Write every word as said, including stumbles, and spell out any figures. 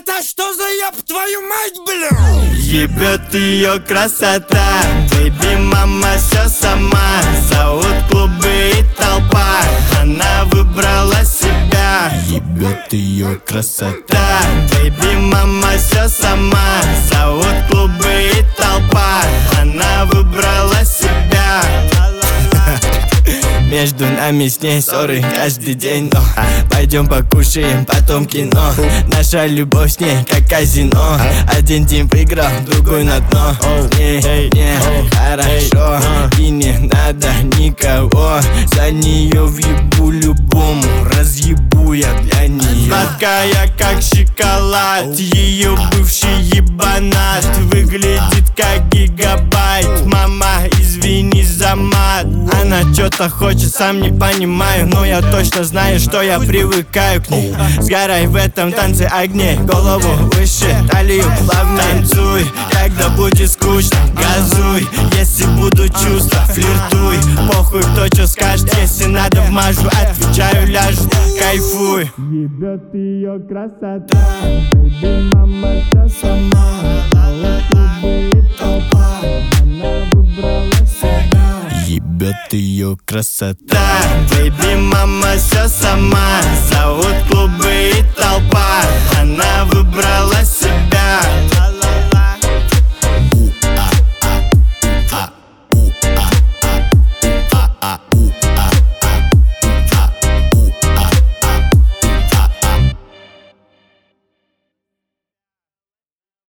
Это что за еб твою мать, бля? Ебет ее красота, бэйби мама все сама. Зовут клубы и толпа, она выбрала себя. Ебет ее красота, бэйби мама все сама. Зовут клубы и толпа, она выбрала себя. Между нами с ней ссоры каждый день, но пойдем покушаем, потом кино. Наша любовь с ней как казино. Один тим выиграл, другой на дно. С ней мне хорошо, и не надо никого. За нее въебу любому, разъебу я для нее. Сладкая как шоколад, ее бывший ебанат. Выглядит как гигабайт, мама, извини за мат. Она что-то хочет, сам не понимаю, но я точно знаю, что я привыкаю к ней. Сгорай в этом танце огней, голову выше, талию плавно танцуй. Когда будет скучно, газуй. Если буду чувства, флиртуй. Похуй, кто что скажет, если надо вмажу. Отвечаю, ляжу, кайфуй. Ебет ее красота, бэйби мама все сама. Клубы и толпа, она выбрала себя. Ебет ее красота, бэйби мама все сама. Зовут клубы и толпа, она выбрала себя.